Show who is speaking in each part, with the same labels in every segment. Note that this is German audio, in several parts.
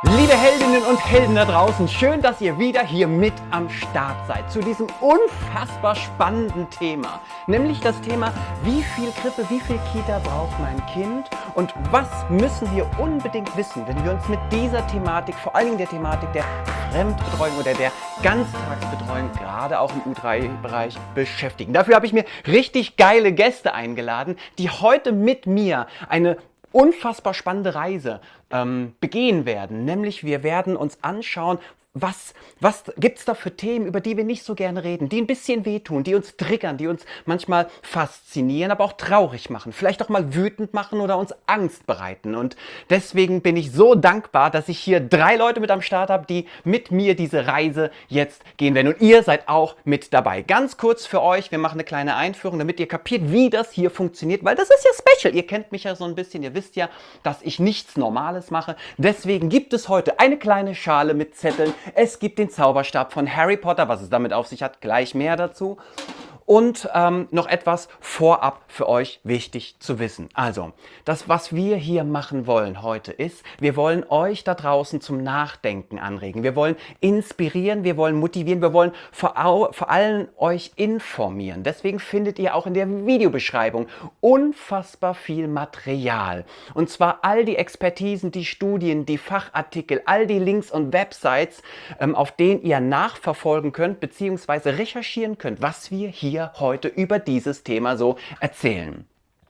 Speaker 1: Liebe Heldinnen und Helden da draußen, schön, dass ihr wieder hier mit am Start seid zu diesem unfassbar spannenden Thema. Nämlich das Thema, wie viel Krippe, wie viel Kita braucht mein Kind und was müssen wir unbedingt wissen, wenn wir uns mit dieser Thematik, vor allen Dingen der Thematik der Fremdbetreuung oder der Ganztagsbetreuung, gerade auch im U3-Bereich beschäftigen. Dafür habe ich mir richtig geile Gäste eingeladen, die heute mit mir eine unfassbar spannende Reise begehen werden. Nämlich wir werden uns anschauen, was gibt es da für Themen, über die wir nicht so gerne reden, die ein bisschen wehtun, die uns triggern, die uns manchmal faszinieren, aber auch traurig machen, vielleicht auch mal wütend machen oder uns Angst bereiten. Und deswegen bin ich so dankbar, dass ich hier 3 Leute mit am Start habe, die mit mir diese Reise jetzt gehen werden. Und ihr seid auch mit dabei. Ganz kurz für euch, wir machen eine kleine Einführung, damit ihr kapiert, wie das hier funktioniert, weil das ist ja special. Ihr kennt mich ja so ein bisschen, ihr wisst ja, dass ich nichts Normales mache. Deswegen gibt es heute eine kleine Schale mit Zetteln. Es gibt den Zauberstab von Harry Potter, was es damit auf sich hat, gleich mehr dazu. Und noch etwas vorab für euch wichtig zu wissen. Also, das, was wir hier machen wollen heute ist, wir wollen euch da draußen zum Nachdenken anregen. Wir wollen inspirieren, wir wollen motivieren, wir wollen vor allem euch informieren. Deswegen findet ihr auch in der Videobeschreibung unfassbar viel Material. Und zwar all die Expertisen, die Studien, die Fachartikel, all die Links und Websites, auf denen ihr nachverfolgen könnt bzw. recherchieren könnt, was wir hier heute über dieses Thema so erzählen.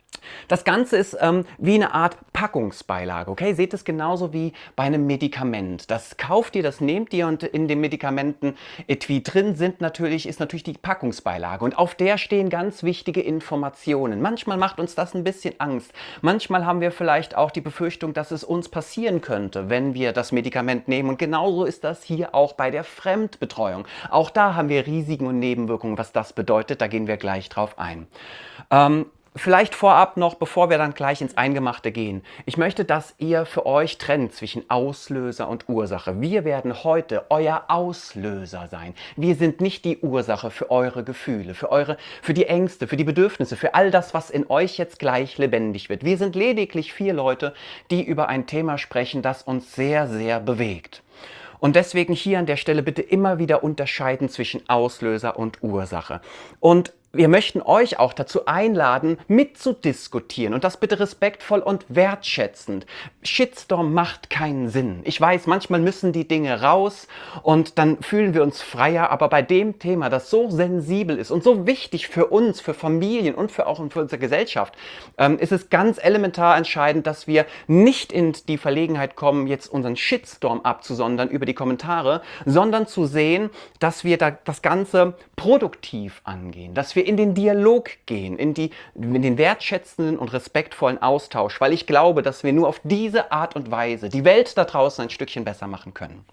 Speaker 1: Das Ganze ist wie eine Art Packungsbeilage, okay? Seht es genauso wie bei einem Medikament. Das kauft ihr, das nehmt ihr und in dem Medikamenten-Etui drin ist natürlich die Packungsbeilage und auf der stehen ganz wichtige Informationen. Manchmal macht uns das ein bisschen Angst. Manchmal haben wir vielleicht auch die Befürchtung, dass es uns passieren könnte, wenn wir das Medikament nehmen und genauso ist das hier auch bei der Fremdbetreuung. Auch da haben wir Risiken und Nebenwirkungen, was das bedeutet, da gehen wir gleich drauf ein. Vielleicht vorab noch, bevor wir dann gleich ins Eingemachte gehen. Ich möchte, dass ihr für euch trennt zwischen Auslöser und Ursache. Wir werden heute euer Auslöser sein. Wir sind nicht die Ursache für eure Gefühle, für die Ängste, für die Bedürfnisse, für all das, was in euch jetzt gleich lebendig wird. Wir sind lediglich 4 Leute, die über ein Thema sprechen, das uns sehr, sehr bewegt. Und deswegen hier an der Stelle bitte immer wieder unterscheiden zwischen Auslöser und Ursache. Und wir möchten euch auch dazu einladen, mitzudiskutieren und das bitte respektvoll und wertschätzend. Shitstorm macht keinen Sinn. Ich weiß, manchmal müssen die Dinge raus und dann fühlen wir uns freier, aber bei dem Thema, das so sensibel ist und so wichtig für uns, für Familien und für unsere Gesellschaft, ist es ganz elementar entscheidend, dass wir nicht in die Verlegenheit kommen, jetzt unseren Shitstorm abzusondern über die Kommentare, sondern zu sehen, dass wir das Ganze produktiv angehen, dass wir in den Dialog gehen, in den wertschätzenden und respektvollen Austausch, weil ich glaube, dass wir nur auf diese Art und Weise die Welt da draußen ein Stückchen besser machen können.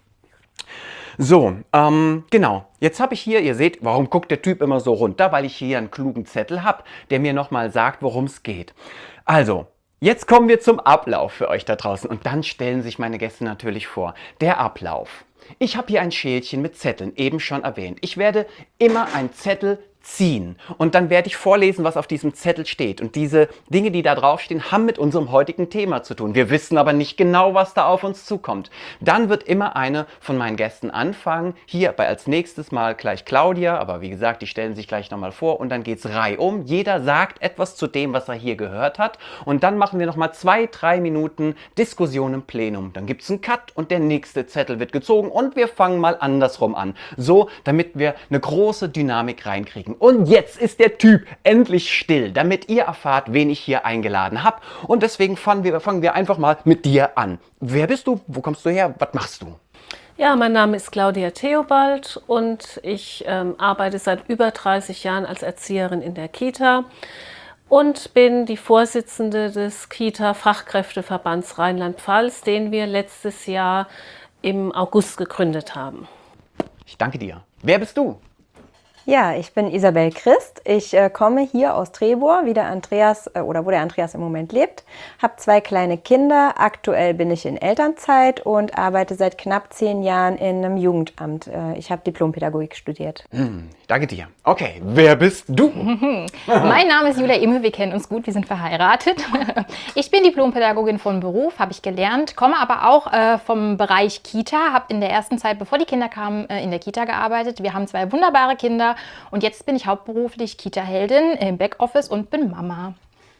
Speaker 1: So, genau. Jetzt habe ich hier, ihr seht, warum guckt der Typ immer so runter? Weil ich hier einen klugen Zettel habe, der mir nochmal sagt, worum es geht. Also, jetzt kommen wir zum Ablauf für euch da draußen und dann stellen sich meine Gäste natürlich vor. Der Ablauf. Ich habe hier ein Schälchen mit Zetteln, eben schon erwähnt. Ich werde immer einen Zettel ziehen und dann werde ich vorlesen, was auf diesem Zettel steht. Und diese Dinge, die da draufstehen, haben mit unserem heutigen Thema zu tun. Wir wissen aber nicht genau, was da auf uns zukommt. Dann wird immer eine von meinen Gästen anfangen. Hier als nächstes mal gleich Claudia, aber wie gesagt, die stellen sich gleich nochmal vor und dann geht es reihum. Jeder sagt etwas zu dem, was er hier gehört hat und dann machen wir nochmal 2-3 Minuten Diskussion im Plenum. Dann gibt es einen Cut und der nächste Zettel wird gezogen und wir fangen mal andersrum an. So, damit wir eine große Dynamik reinkriegen. Und jetzt ist der Typ endlich still, damit ihr erfahrt, wen ich hier eingeladen habe. Und deswegen fangen wir einfach mal mit dir an. Wer bist du? Wo kommst du her? Was machst du?
Speaker 2: Ja, mein Name ist Claudia Theobald und ich arbeite seit über 30 Jahren als Erzieherin in der Kita und bin die Vorsitzende des Kita-Fachkräfteverbands Rheinland-Pfalz, den wir letztes Jahr im August gegründet haben.
Speaker 1: Ich danke dir. Wer bist du?
Speaker 3: Ja, ich bin Isabel Christ. Ich komme hier aus Trebor, wie der Andreas oder wo der Andreas im Moment lebt. Habe 2 kleine Kinder. Aktuell bin ich in Elternzeit und arbeite seit knapp 10 Jahren in einem Jugendamt. Ich habe Diplompädagogik studiert.
Speaker 1: Danke dir. Okay, wer bist du?
Speaker 4: Mein Name ist Julia Imme, wir kennen uns gut, wir sind verheiratet. Ich bin Diplompädagogin von Beruf, habe ich gelernt, komme aber auch vom Bereich Kita, habe in der ersten Zeit, bevor die Kinder kamen, in der Kita gearbeitet. Wir haben 2 wunderbare Kinder und jetzt bin ich hauptberuflich Kita-Heldin im Backoffice und bin Mama.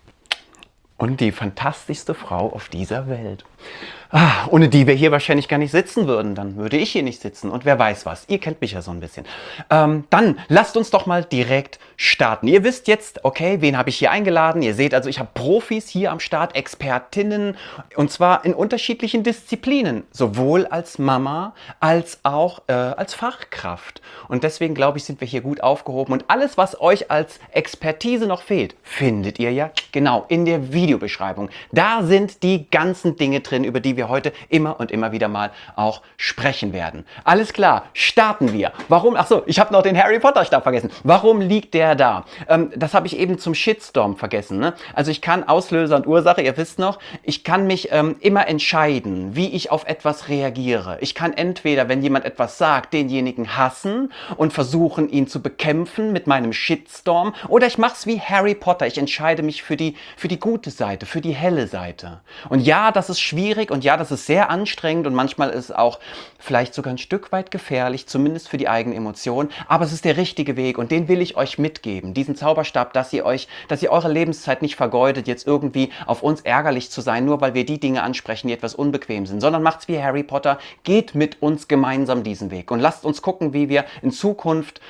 Speaker 1: Und die fantastischste Frau auf dieser Welt. Ohne die wir hier wahrscheinlich gar nicht sitzen würden. Dann würde ich hier nicht sitzen. Und wer weiß was. Ihr kennt mich ja so ein bisschen. Dann lasst uns doch mal direkt starten. Ihr wisst jetzt, okay, wen habe ich hier eingeladen? Ihr seht also, ich habe Profis hier am Start, Expertinnen. Und zwar in unterschiedlichen Disziplinen. Sowohl als Mama als auch als Fachkraft. Und deswegen glaube ich, sind wir hier gut aufgehoben. Und alles, was euch als Expertise noch fehlt, findet ihr ja genau in der Videobeschreibung. Da sind die ganzen Dinge drin, über die wir heute immer und immer wieder mal auch sprechen werden. Alles klar, starten wir. Warum? Achso, ich habe noch den Harry Potter Stab vergessen. Warum liegt der da? Das habe ich eben zum Shitstorm vergessen. Ne? Also ich kann Auslöser und Ursache, ihr wisst noch, ich kann mich immer entscheiden, wie ich auf etwas reagiere. Ich kann entweder, wenn jemand etwas sagt, denjenigen hassen und versuchen, ihn zu bekämpfen mit meinem Shitstorm, oder ich mache es wie Harry Potter. Ich entscheide mich für die gute Seite, für die helle Seite. Und ja, das ist schwierig und ja, das ist sehr anstrengend und manchmal ist es auch vielleicht sogar ein Stück weit gefährlich, zumindest für die eigenen Emotionen, aber es ist der richtige Weg und den will ich euch mitgeben, diesen Zauberstab, dass ihr eure Lebenszeit nicht vergeudet, jetzt irgendwie auf uns ärgerlich zu sein, nur weil wir die Dinge ansprechen, die etwas unbequem sind, sondern macht's wie Harry Potter, geht mit uns gemeinsam diesen Weg und lasst uns gucken, wie wir in Zukunft,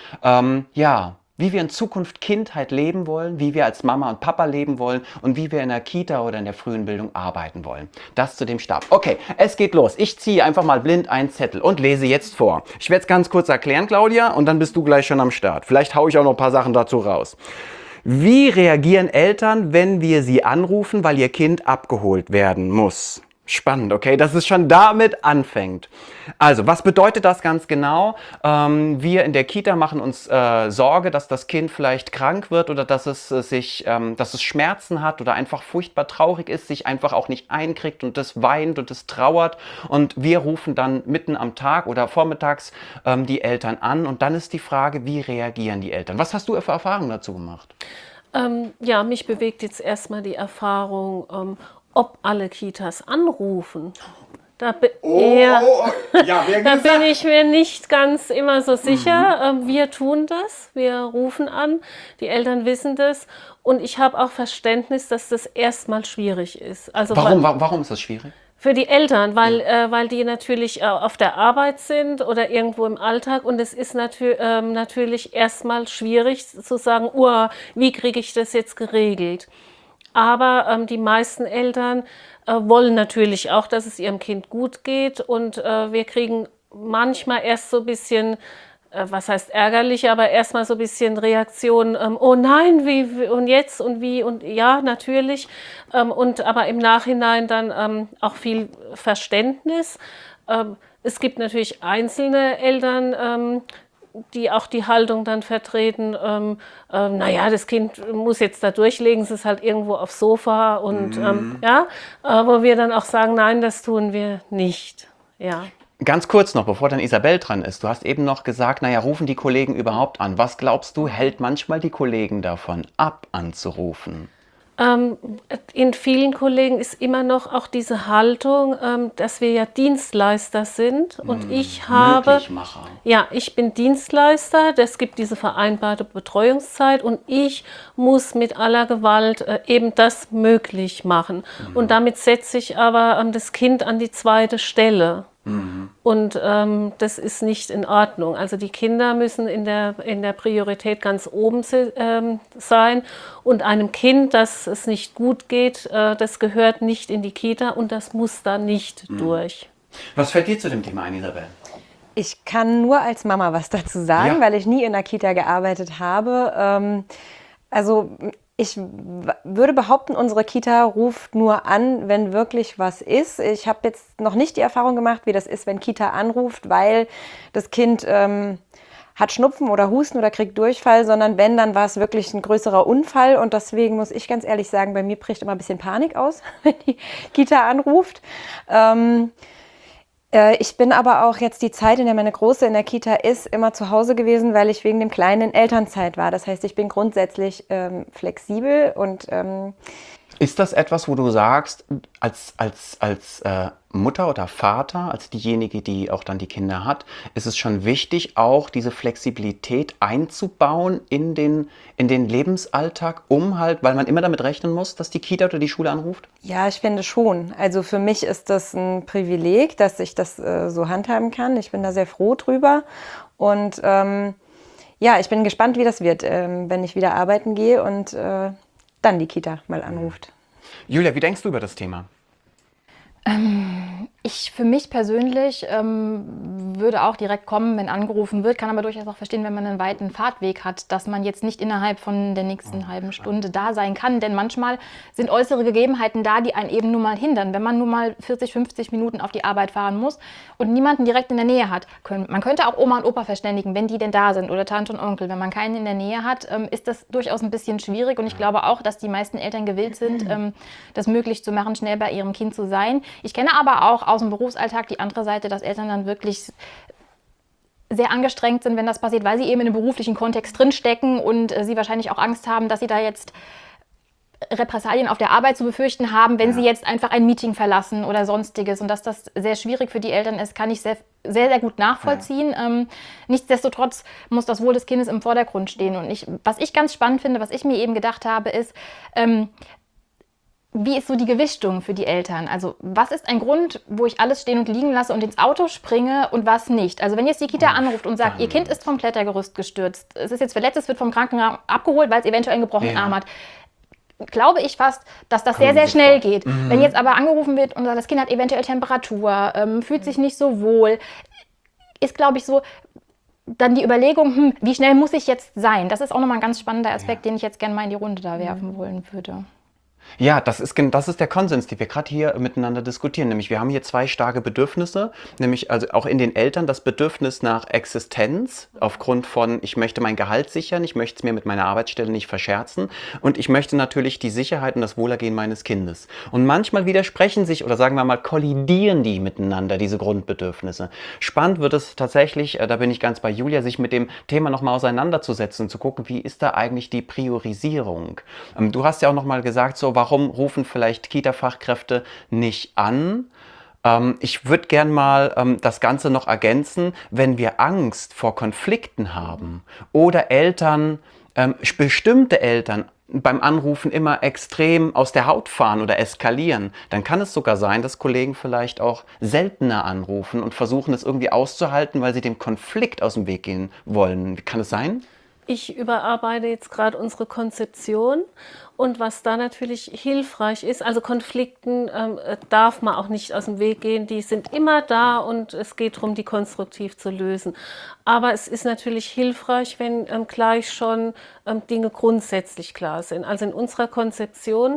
Speaker 1: wie wir in Zukunft Kindheit leben wollen, wie wir als Mama und Papa leben wollen und wie wir in der Kita oder in der frühen Bildung arbeiten wollen. Das zu dem Stab. Okay, es geht los. Ich ziehe einfach mal blind einen Zettel und lese jetzt vor. Ich werde es ganz kurz erklären, Claudia, und dann bist du gleich schon am Start. Vielleicht haue ich auch noch ein paar Sachen dazu raus. Wie reagieren Eltern, wenn wir sie anrufen, weil ihr Kind abgeholt werden muss? Spannend, okay, dass es schon damit anfängt. Also, was bedeutet das ganz genau? Wir in der Kita machen uns Sorge, dass das Kind vielleicht krank wird oder dass es Schmerzen hat oder einfach furchtbar traurig ist, sich einfach auch nicht einkriegt und es weint und es trauert. Und wir rufen dann mitten am Tag oder vormittags die Eltern an und dann ist die Frage, wie reagieren die Eltern? Was hast du für Erfahrungen dazu gemacht?
Speaker 2: Ja, mich bewegt jetzt erstmal die Erfahrung, ob alle Kitas anrufen. Da bin ich mir nicht ganz immer so sicher. Wir tun das, wir rufen an, die Eltern wissen das und ich habe auch Verständnis, dass das erstmal schwierig ist. Also
Speaker 1: Warum ist das schwierig?
Speaker 2: für die Eltern, weil die natürlich auf der Arbeit sind oder irgendwo im Alltag und es ist natürlich erstmal schwierig zu sagen, wie kriege ich das jetzt geregelt? Aber die meisten Eltern wollen natürlich auch, dass es ihrem Kind gut geht und wir kriegen manchmal erst so ein bisschen, was heißt ärgerlich, aber erstmal so ein bisschen Reaktionen, oh nein, wie und jetzt und wie und ja, natürlich. Aber im Nachhinein dann auch viel Verständnis. Es gibt natürlich einzelne Eltern, die auch die Haltung dann vertreten, naja, das Kind muss jetzt da durchlegen, es ist halt irgendwo aufs Sofa und wo wir dann auch sagen, nein, das tun wir nicht. Ja.
Speaker 1: Ganz kurz noch, bevor dann Isabel dran ist. Du hast eben noch gesagt, naja, rufen die Kollegen überhaupt an? Was glaubst du, hält manchmal die Kollegen davon ab, anzurufen?
Speaker 2: In vielen Kollegen ist immer noch auch diese Haltung, dass wir ja Dienstleister sind und ich bin Dienstleister, es gibt diese vereinbarte Betreuungszeit und ich muss mit aller Gewalt eben das möglich machen. Und damit setze ich aber das Kind an die zweite Stelle. Und das ist nicht in Ordnung. Also die Kinder müssen in der Priorität ganz oben sein und einem Kind, das es nicht gut geht, das gehört nicht in die Kita und das muss da nicht durch.
Speaker 1: Was fällt dir zu dem Thema ein, Isabel?
Speaker 3: Ich kann nur als Mama was dazu sagen, weil ich nie in der Kita gearbeitet habe. Ich würde behaupten, unsere Kita ruft nur an, wenn wirklich was ist. Ich habe jetzt noch nicht die Erfahrung gemacht, wie das ist, wenn Kita anruft, weil das Kind hat Schnupfen oder Husten oder kriegt Durchfall, sondern wenn, dann war es wirklich ein größerer Unfall. Und deswegen muss ich ganz ehrlich sagen, bei mir bricht immer ein bisschen Panik aus, wenn die Kita anruft. Ich bin aber auch jetzt die Zeit, in der meine Große in der Kita ist, immer zu Hause gewesen, weil ich wegen dem Kleinen in Elternzeit war. Das heißt, ich bin grundsätzlich flexibel und
Speaker 1: Ist das etwas, wo du sagst, als Mutter oder Vater, als diejenige, die auch dann die Kinder hat, ist es schon wichtig, auch diese Flexibilität einzubauen in den Lebensalltag, um halt, weil man immer damit rechnen muss, dass die Kita oder die Schule anruft?
Speaker 3: ja, ich finde schon. Also für mich ist das ein Privileg, dass ich das so handhaben kann. Ich bin da sehr froh drüber. Und ja, ich bin gespannt, wie das wird, wenn ich wieder arbeiten gehe und dann die Kita mal anruft.
Speaker 1: Julia, wie denkst du über das Thema?
Speaker 4: Ich für mich persönlich würde auch direkt kommen, wenn angerufen wird, kann aber durchaus auch verstehen, wenn man einen weiten Fahrtweg hat, dass man jetzt nicht innerhalb von der nächsten halben Stunde da sein kann. Denn manchmal sind äußere Gegebenheiten da, die einen eben nur mal hindern. Wenn man nur mal 40, 50 Minuten auf die Arbeit fahren muss und niemanden direkt in der Nähe hat, man könnte auch Oma und Opa verständigen, wenn die denn da sind, oder Tante und Onkel. Wenn man keinen in der Nähe hat, ist das durchaus ein bisschen schwierig. Und ich glaube auch, dass die meisten Eltern gewillt sind, das möglich zu machen, schnell bei ihrem Kind zu sein. Ich kenne aber auch aus dem Berufsalltag die andere Seite, dass Eltern dann wirklich sehr angestrengt sind, wenn das passiert, weil sie eben in einem beruflichen Kontext drinstecken und sie wahrscheinlich auch Angst haben, dass sie da jetzt Repressalien auf der Arbeit zu befürchten haben, wenn sie jetzt einfach ein Meeting verlassen oder sonstiges. Und dass das sehr schwierig für die Eltern ist, kann ich sehr, sehr gut nachvollziehen. Nichtsdestotrotz muss das Wohl des Kindes im Vordergrund stehen. Und was ich ganz spannend finde, was ich mir eben gedacht habe, ist, wie ist so die Gewichtung für die Eltern? Also was ist ein Grund, wo ich alles stehen und liegen lasse und ins Auto springe und was nicht? Also wenn jetzt die Kita anruft und sagt, ihr Kind ist vom Klettergerüst gestürzt, es ist jetzt verletzt, es wird vom Krankenhaus abgeholt, weil es eventuell einen gebrochenen Arm hat, glaube ich fast, dass das sehr, sehr schnell geht. Wenn jetzt aber angerufen wird und sagt, das Kind hat eventuell Temperatur, fühlt sich nicht so wohl, ist, glaube ich, so dann die Überlegung, wie schnell muss ich jetzt sein? Das ist auch nochmal ein ganz spannender Aspekt, den ich jetzt gerne mal in die Runde da werfen wollen würde.
Speaker 1: Ja, das ist der Konsens, den wir gerade hier miteinander diskutieren. Nämlich wir haben hier zwei starke Bedürfnisse, nämlich also auch in den Eltern das Bedürfnis nach Existenz aufgrund von, ich möchte mein Gehalt sichern, ich möchte es mir mit meiner Arbeitsstelle nicht verscherzen und ich möchte natürlich die Sicherheit und das Wohlergehen meines Kindes. Und manchmal widersprechen sich oder sagen wir mal kollidieren die miteinander, diese Grundbedürfnisse. Spannend wird es tatsächlich, da bin ich ganz bei Julia, sich mit dem Thema nochmal auseinanderzusetzen und zu gucken, wie ist da eigentlich die Priorisierung. Du hast ja auch nochmal gesagt, so warum rufen vielleicht Kita-Fachkräfte nicht an? Ich würde gern mal das Ganze noch ergänzen, wenn wir Angst vor Konflikten haben oder Eltern, bestimmte Eltern beim Anrufen immer extrem aus der Haut fahren oder eskalieren, dann kann es sogar sein, dass Kollegen vielleicht auch seltener anrufen und versuchen, es irgendwie auszuhalten, weil sie dem Konflikt aus dem Weg gehen wollen. Kann es sein?
Speaker 2: Ich überarbeite jetzt gerade unsere Konzeption und was da natürlich hilfreich ist, also Konflikten darf man auch nicht aus dem Weg gehen, die sind immer da und es geht darum, die konstruktiv zu lösen. Aber es ist natürlich hilfreich, wenn gleich schon Dinge grundsätzlich klar sind. Also in unserer Konzeption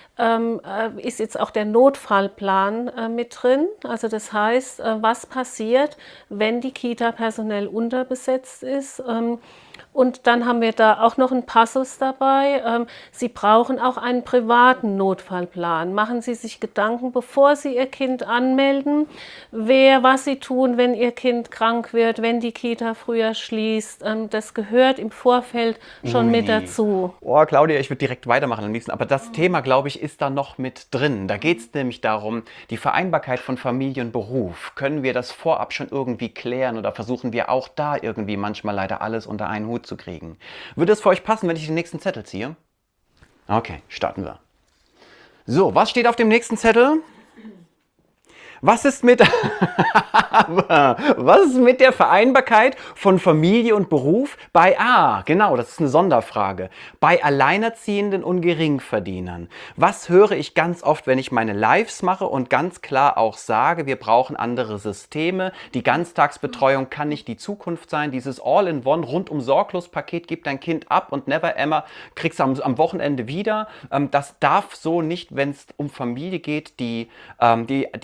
Speaker 2: ist jetzt auch der Notfallplan mit drin. Also das heißt, was passiert, wenn die Kita personell unterbesetzt ist. Und dann haben wir da auch noch einen Passus dabei. Sie brauchen auch einen privaten Notfallplan. Machen Sie sich Gedanken, bevor Sie Ihr Kind anmelden, was Sie tun, wenn Ihr Kind krank wird, wenn die Kita früher schließt. Das gehört im Vorfeld schon mit dazu.
Speaker 1: Oh, Claudia, ich würde direkt weitermachen am liebsten. Aber das Thema, glaube ich, ist da noch mit drin. Da geht es nämlich darum, die Vereinbarkeit von Familie und Beruf. Können wir das vorab schon irgendwie klären oder versuchen wir auch da irgendwie manchmal leider alles unter einen Hut zu kriegen? Würde es für euch passen, wenn ich den nächsten Zettel ziehe? Okay, starten wir. So, was steht auf dem nächsten Zettel? Was ist mit der Vereinbarkeit von Familie und Beruf bei genau, das ist eine Sonderfrage, bei Alleinerziehenden und Geringverdienern? Was höre ich ganz oft, wenn ich meine Lives mache und ganz klar auch sage, wir brauchen andere Systeme, die Ganztagsbetreuung kann nicht die Zukunft sein, dieses All-in-One rundum sorglos Paket, gib dein Kind ab und never ever kriegst du am Wochenende wieder. Das darf so nicht, wenn es um Familie geht,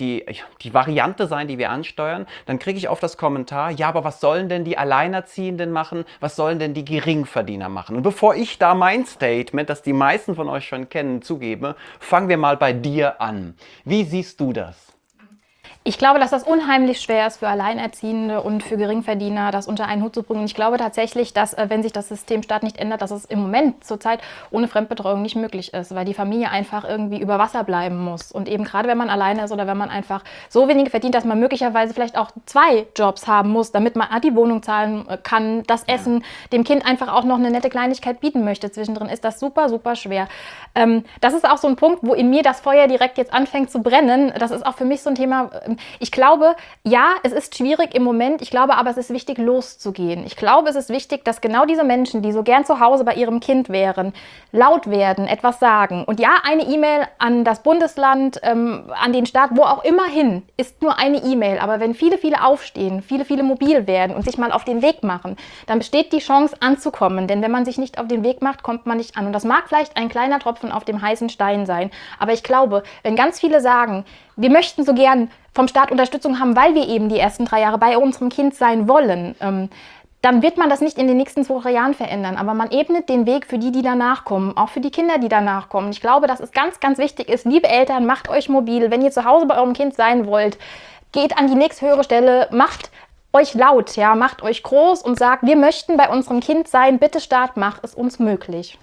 Speaker 1: die Variante sein, die wir ansteuern, dann kriege ich oft das Kommentar, ja, aber was sollen denn die Alleinerziehenden machen, was sollen denn die Geringverdiener machen? Und bevor ich da mein Statement, das die meisten von euch schon kennen, zugebe, fangen wir mal bei dir an. Wie siehst du das?
Speaker 4: Ich glaube, dass das unheimlich schwer ist für Alleinerziehende und für Geringverdiener, das unter einen Hut zu bringen. Und ich glaube tatsächlich, dass, wenn sich das System Staat nicht ändert, dass es im Moment zurzeit ohne Fremdbetreuung nicht möglich ist, weil die Familie einfach irgendwie über Wasser bleiben muss. Und eben gerade wenn man alleine ist oder wenn man einfach so wenig verdient, dass man möglicherweise vielleicht auch 2 Jobs haben muss, damit man die Wohnung zahlen kann, das Essen, dem Kind einfach auch noch eine nette Kleinigkeit bieten möchte zwischendrin, ist das super, super schwer. Das ist auch so ein Punkt, wo in mir das Feuer direkt jetzt anfängt zu brennen. Das ist auch für mich so ein Thema. Ich glaube, ja, es ist schwierig im Moment. Ich glaube aber, es ist wichtig, loszugehen. Ich glaube, es ist wichtig, dass genau diese Menschen, die so gern zu Hause bei ihrem Kind wären, laut werden, etwas sagen. Und ja, eine E-Mail an das Bundesland, an den Staat, wo auch immer hin, ist nur eine E-Mail. Aber wenn viele, viele aufstehen, viele, viele mobil werden und sich mal auf den Weg machen, dann besteht die Chance anzukommen. Denn wenn man sich nicht auf den Weg macht, kommt man nicht an. Und das mag vielleicht ein kleiner Tropfen auf dem heißen Stein sein. Aber ich glaube, wenn ganz viele sagen, wir möchten so gern vom Staat Unterstützung haben, weil wir eben die ersten 3 Jahre bei unserem Kind sein wollen, dann wird man das nicht in den nächsten 2, 3 Jahren verändern. Aber man ebnet den Weg für die, die danach kommen, auch für die Kinder, die danach kommen. Ich glaube, dass es ganz, ganz wichtig ist, liebe Eltern, macht euch mobil. Wenn ihr zu Hause bei eurem Kind sein wollt, geht an die nächsthöhere Stelle, macht euch laut, ja, macht euch groß und sagt, wir möchten bei unserem Kind sein, bitte Staat, mach es uns möglich.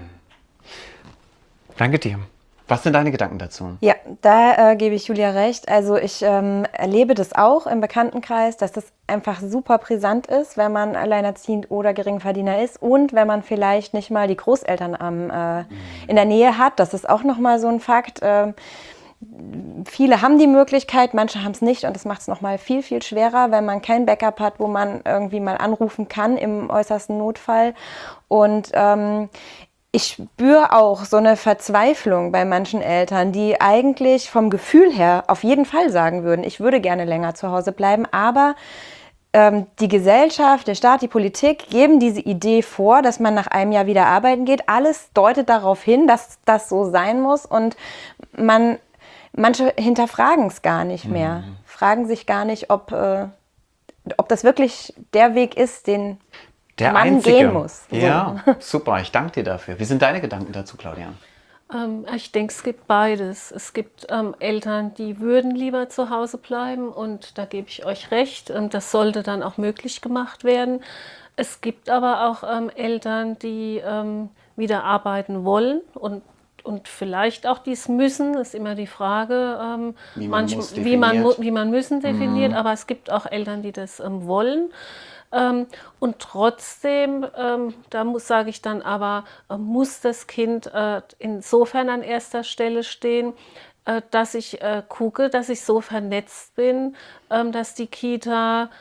Speaker 1: Danke dir. Was sind deine Gedanken dazu?
Speaker 3: Ja, da gebe ich Julia recht. Also ich erlebe das auch im Bekanntenkreis, dass das einfach super brisant ist, wenn man alleinerziehend oder Geringverdiener ist und wenn man vielleicht nicht mal die Großeltern in der Nähe hat. Das ist auch nochmal so ein Fakt. Viele haben die Möglichkeit, manche haben es nicht und das macht es nochmal viel, viel schwerer, wenn man kein Backup hat, wo man irgendwie mal anrufen kann im äußersten Notfall. Und ich spüre auch so eine Verzweiflung bei manchen Eltern, die eigentlich vom Gefühl her auf jeden Fall sagen würden, ich würde gerne länger zu Hause bleiben, aber die Gesellschaft, der Staat, die Politik geben diese Idee vor, dass man nach einem Jahr wieder arbeiten geht. Alles deutet darauf hin, dass das so sein muss und manche hinterfragen es gar nicht mehr, fragen sich gar nicht, ob das wirklich der Weg ist, den
Speaker 1: der
Speaker 3: man
Speaker 1: einzige
Speaker 3: gehen muss. So.
Speaker 1: Ja, super, ich danke dir dafür. Wie sind deine Gedanken dazu, Claudia?
Speaker 2: Ich denke, es gibt beides. Es gibt Eltern, die würden lieber zu Hause bleiben und da gebe ich euch recht. Das sollte dann auch möglich gemacht werden. Es gibt aber auch Eltern, die wieder arbeiten wollen und vielleicht auch dies müssen, ist immer die Frage, wie man müssen definiert, aber es gibt auch Eltern, die das wollen. Und trotzdem, sage ich dann aber, muss das Kind insofern an erster Stelle stehen, dass ich gucke, dass ich so vernetzt bin, dass die Kita,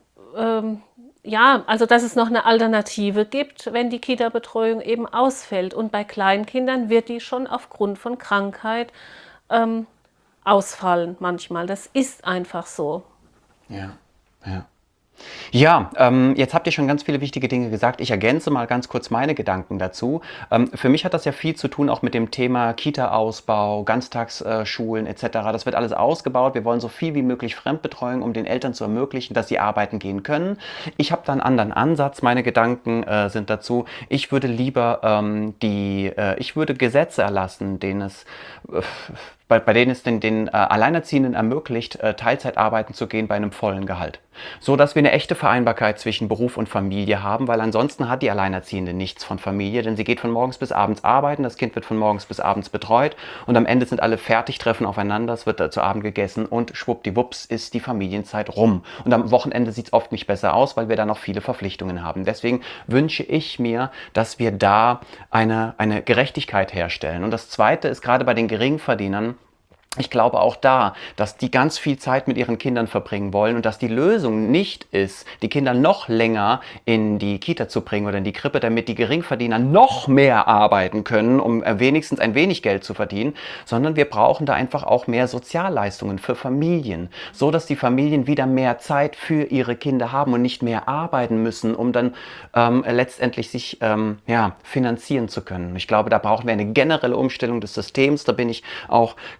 Speaker 2: also dass es noch eine Alternative gibt, wenn die Kita-Betreuung eben ausfällt. Und bei Kleinkindern wird die schon aufgrund von Krankheit ausfallen manchmal. Das ist einfach so.
Speaker 1: Ja, ja. Ja, jetzt habt ihr schon ganz viele wichtige Dinge gesagt. Ich ergänze mal ganz kurz meine Gedanken dazu. Für mich hat das ja viel zu tun auch mit dem Thema Kita-Ausbau, Ganztagsschulen etc. Das wird alles ausgebaut. Wir wollen so viel wie möglich Fremdbetreuung, um den Eltern zu ermöglichen, dass sie arbeiten gehen können. Ich habe da einen anderen Ansatz. Meine Gedanken sind dazu, ich würde lieber ich würde Gesetze erlassen, bei denen es den Alleinerziehenden ermöglicht, Teilzeit arbeiten zu gehen bei einem vollen Gehalt. So dass wir eine echte Vereinbarkeit zwischen Beruf und Familie haben, weil ansonsten hat die Alleinerziehende nichts von Familie, denn sie geht von morgens bis abends arbeiten, das Kind wird von morgens bis abends betreut und am Ende sind alle fertig, treffen aufeinander, es wird zu Abend gegessen und schwuppdiwupps ist die Familienzeit rum. Und am Wochenende sieht es oft nicht besser aus, weil wir da noch viele Verpflichtungen haben. Deswegen wünsche ich mir, dass wir da eine Gerechtigkeit herstellen. Und das Zweite ist gerade bei den Geringverdienern, ich glaube auch da, dass die ganz viel Zeit mit ihren Kindern verbringen wollen und dass die Lösung nicht ist, die Kinder noch länger in die Kita zu bringen oder in die Krippe, damit die Geringverdiener noch mehr arbeiten können, um wenigstens ein wenig Geld zu verdienen, sondern wir brauchen da einfach auch mehr Sozialleistungen für Familien, so dass die Familien wieder mehr Zeit für ihre Kinder haben und nicht mehr arbeiten müssen, um dann letztendlich sich finanzieren zu können. Ich glaube, da brauchen wir eine generelle Umstellung des Systems, da bin ich auch ganz bei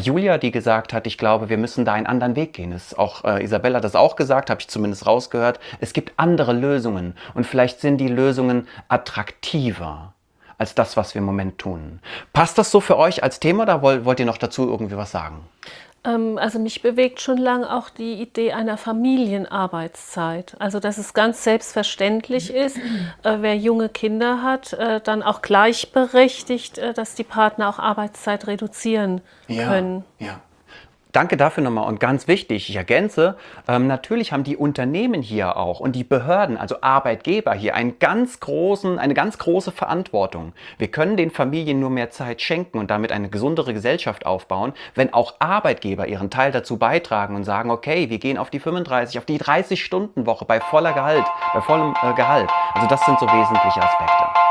Speaker 1: Julia, die gesagt hat, ich glaube, wir müssen da einen anderen Weg gehen. Es ist auch Isabella hat das auch gesagt, habe ich zumindest rausgehört. Es gibt andere Lösungen und vielleicht sind die Lösungen attraktiver als das, was wir im Moment tun. Passt das so für euch als Thema oder wollt ihr noch dazu irgendwie was sagen?
Speaker 2: Also mich bewegt schon lange auch die Idee einer Familienarbeitszeit. Also dass es ganz selbstverständlich ist, wer junge Kinder hat, dann auch gleichberechtigt, dass die Partner auch Arbeitszeit reduzieren können.
Speaker 1: Ja. Danke dafür nochmal und ganz wichtig, ich ergänze, natürlich haben die Unternehmen hier auch und die Behörden, also Arbeitgeber hier eine ganz große Verantwortung. Wir können den Familien nur mehr Zeit schenken und damit eine gesundere Gesellschaft aufbauen, wenn auch Arbeitgeber ihren Teil dazu beitragen und sagen, okay, wir gehen auf die 30-Stunden-Woche bei vollem Gehalt. Also das sind so wesentliche Aspekte.